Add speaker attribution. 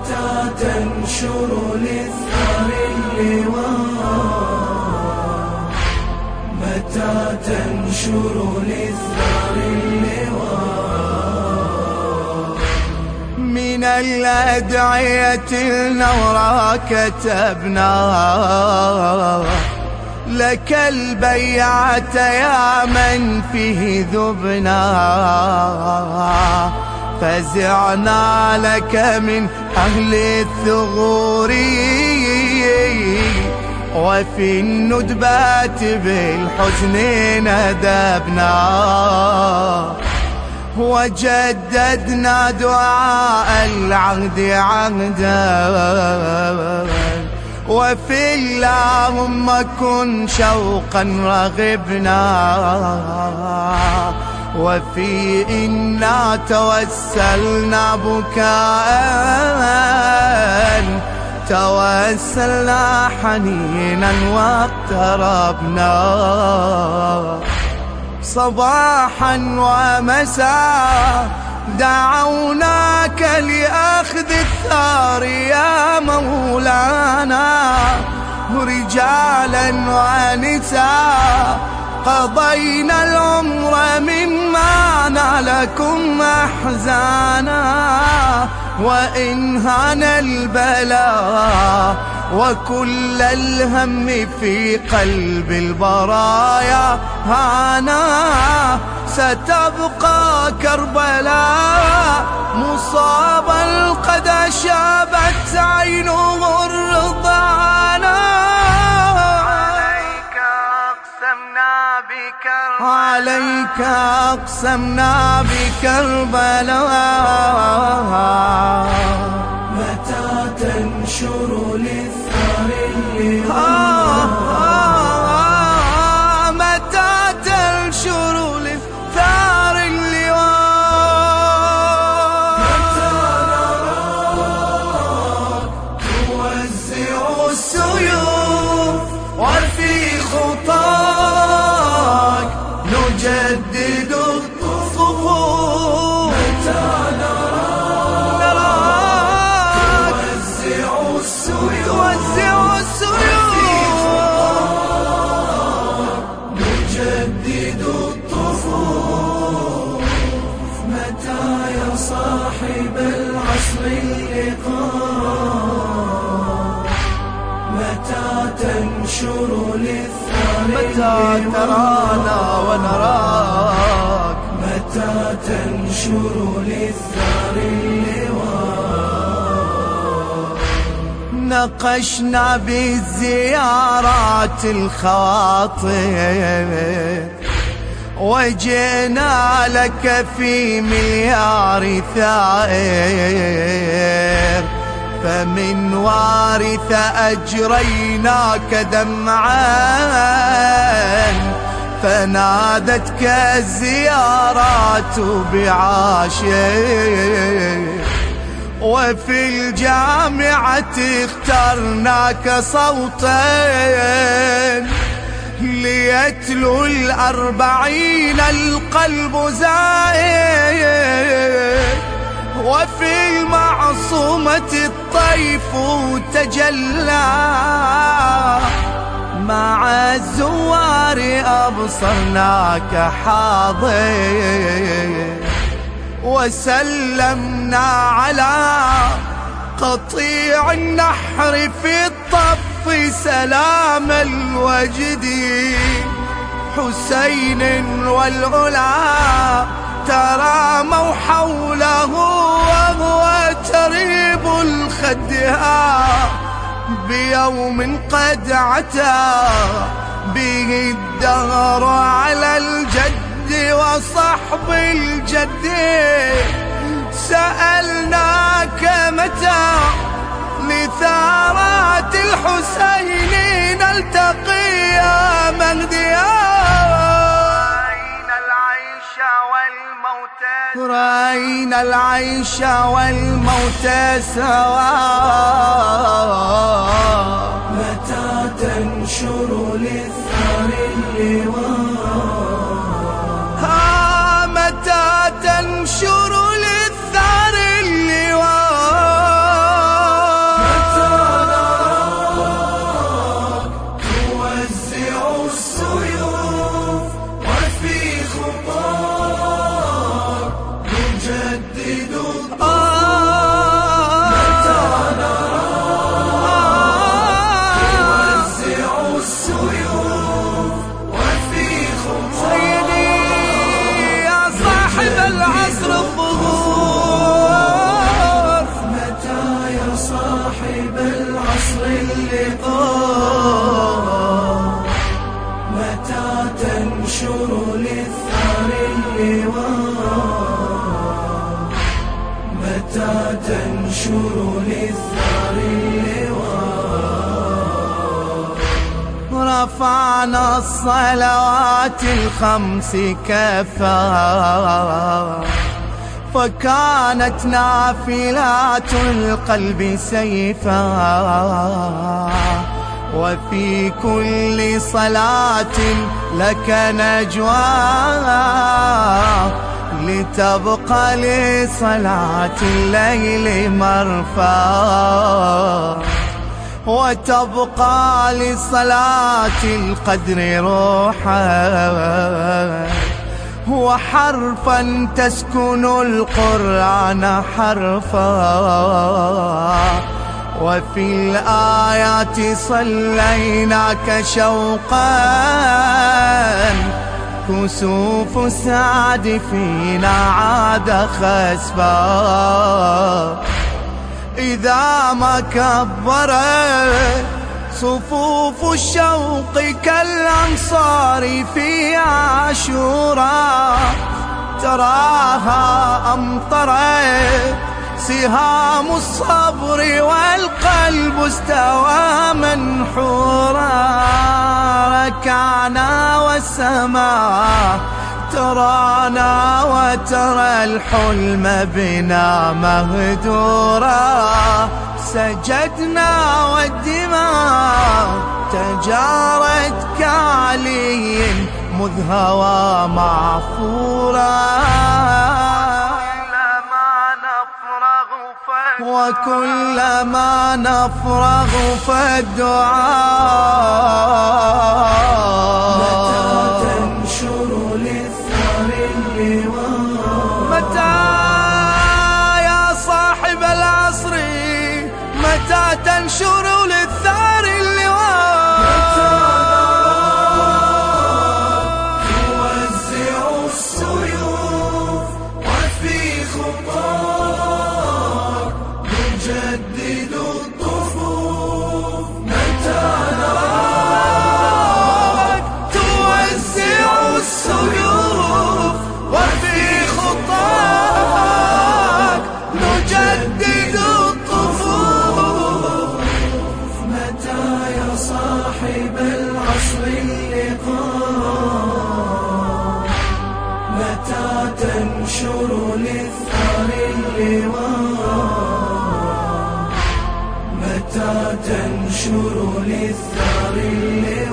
Speaker 1: متى تنشر للثار اللواء، متى تنشر للثار اللواء.
Speaker 2: من الأدعية النورى كتبنا لك البيعة يا من فيه ذبنا، فزعنا لك من أهل الثغور، وفي الندبات بالحزن ندبنا، وجددنا دعاء العهد عهدا، وفي اللهم كن شوقا رغبنا، وفي إنا توسلنا بكاء، توسلنا حنينا واقتربنا، صباحا ومساء دعوناك لأخذ الثار يا مولانا، رجالا ونساء قضينا العمر مما نالكم أحزانا، وإن هان البلاء وكل الهم في قلب البرايا هانا، ستبقى كربلاء مصابا قد شابت عينه الرضانا. عليك أقسمنا بكربلاء،
Speaker 1: متى تنشر للثار اللواء،
Speaker 2: متى تنشر للثار اللواء.
Speaker 1: متى نراك توزع السيوف، وفي خطاك نجدد الصفوف. متى نراك توزع السيوف، نجدد الطفوف. متى يا صاحب العصر اللقاء، متى تنشر للثار
Speaker 2: متى ترانا ونراك،
Speaker 1: متى تنشر للثار اللواء.
Speaker 2: نقشنا بالزيارات الخواطر، وجئنا لك في مليار ثائر، فمن وارث أجريناك دمعا، فنادتك الزيارات بعاشر، وفي الجامعة اخترناك صوتا ليتلو 40 القلب زائر، وفي المعصومة الطيف تجلى، مع الزوار أبصرناك حاضر، وسلمنا على قطيع النحر في الطف سلام الوجد، حسين والعلا تراموا حوله، وهو تريب الخدها بيوم قد عتى به الدهر على الجد وصحب الجد. سألناك متى لثارات الحسين نلتقي يا مهديا، رأينا العيش والموت سوا.
Speaker 1: متى تنشر للثار اللواء،
Speaker 2: متى تنشر للثار اللواء.
Speaker 1: صاحب العصر اللقاء، متى تنشر للثار اللواء، متى تنشر للثار اللواء.
Speaker 2: رفعنا الصلوات الخمس كفا، فكانت نافلات القلب سيفا، وفي كل صلاة لك نجوى، لتبقى لصلاة الليل مرفا، وتبقى لصلاة القدر روحا، وحرفا تسكن القرآن حرفا، وفي الآيات صليناك شوقا، كسوف السعد فينا عاد خسفا، إذا ما كبرت صفوف الشوق كالأنصار في عاشوراء، تراها أمطرت سهام الصبر والقلب استوى منحورا، ركعنا والسماء ترانا وترى الحلم بنا مهدورا، سجدنا والدماء تجارت كعلي مذ هوى معفورا، وكلما نفرغ فالدعاء،
Speaker 1: متى تنشر للثار اللواء،
Speaker 2: متى يا صاحب العصر متى تنشر للثار اللواء،
Speaker 1: توزع السيوف وفي خطاك نجدد الطفوف، متى نراك
Speaker 2: توزع السيوف وفي خطاك نجدد الطفوف،
Speaker 1: متى يا صاحب العصر اللقاء، متى تنشر للثار اللواء، متى تنشر للثار اللواء.